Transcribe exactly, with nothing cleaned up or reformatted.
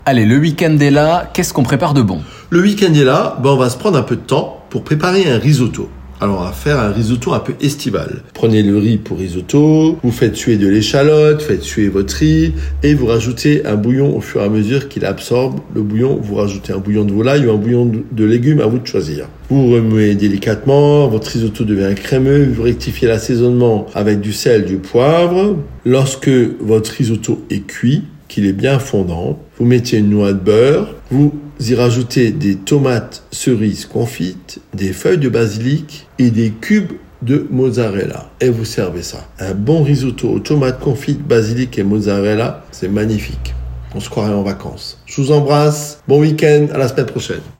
Allez, le week-end est là, qu'est-ce qu'on prépare de bon ? Le week-end est là, ben on va se prendre un peu de temps pour préparer un risotto. Alors on va faire un risotto un peu estival. Prenez le riz pour risotto, vous faites suer de l'échalote, faites suer votre riz et vous rajoutez un bouillon au fur et à mesure qu'il absorbe le bouillon. Vous rajoutez un bouillon de volaille ou un bouillon de légumes, à vous de choisir. Vous remuez délicatement, votre risotto devient crémeux, vous rectifiez l'assaisonnement avec du sel, du poivre. Lorsque votre risotto est cuit, qu'il est bien fondant, vous mettez une noix de beurre, vous y rajoutez des tomates cerises confites, des feuilles de basilic et des cubes de mozzarella. Et vous servez ça. Un bon risotto aux tomates confites, basilic et mozzarella, c'est magnifique. On se croirait en vacances. Je vous embrasse, bon week-end, à la semaine prochaine.